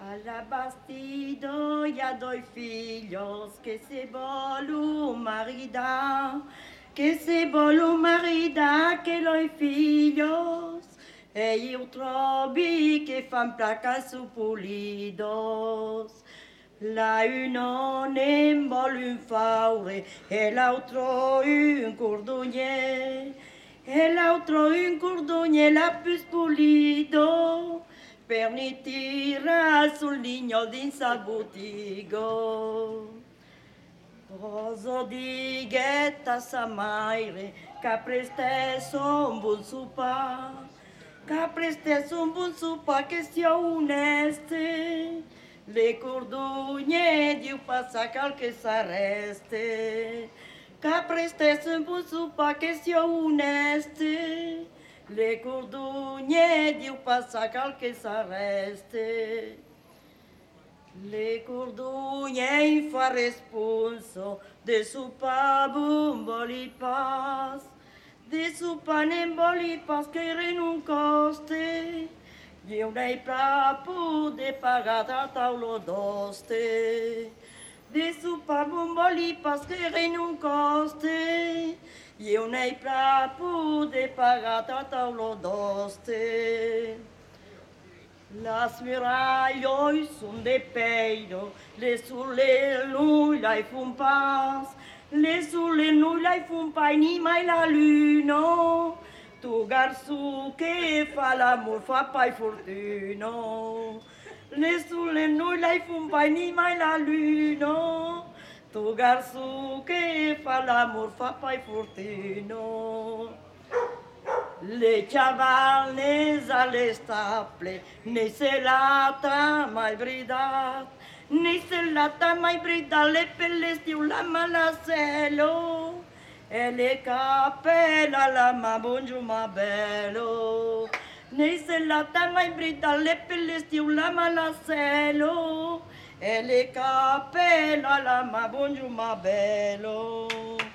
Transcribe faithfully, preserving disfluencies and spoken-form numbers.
Alla bastido y a dois filhos que se volum marida, que se volum marida que loi filhos, e io trovi che fan placa su pulidos. La uno ne vol un faure e l'altro un cordonier, e l'altro un cordonier la più pulido. Per ni tira sul ligno d'insabutigo. Roso di ghetta sa maire, capre stesso un buon supa, capre stesso un buon supa che sia oneste, le cordogne di un passa qualche sareste, capre stesso un buon supa che sia oneste, le cordogne di un passa qualche sareste. Le cordogne in fa responso de supa bomboli pas, de supa nemboli pas che renun coste, io nei prapu de pagata taulo d'oste, de supa bomboli pas che renun coste, io nei prapu de pagata taulo d'oste. Las murailles son de peiro, les sulle lui lai fun pas, les sulle lui lai fun pas ni mai la luno, tu garçon che fa l'amor fa pai fortuno, les sulle lui lai fun pas ni mai la luno, tu garçon che fa l'amor fa pai fortuno. Le ciavalle alle staple, ne se lata mai bridat, ne se lata mai bridat, le pelle stiula malaselo, e le capelle alla ma buongiorno ma bello, ne se lata mai bridat, le pelle stiula malaselo, e le capelle alla ma buongiorno ma bello.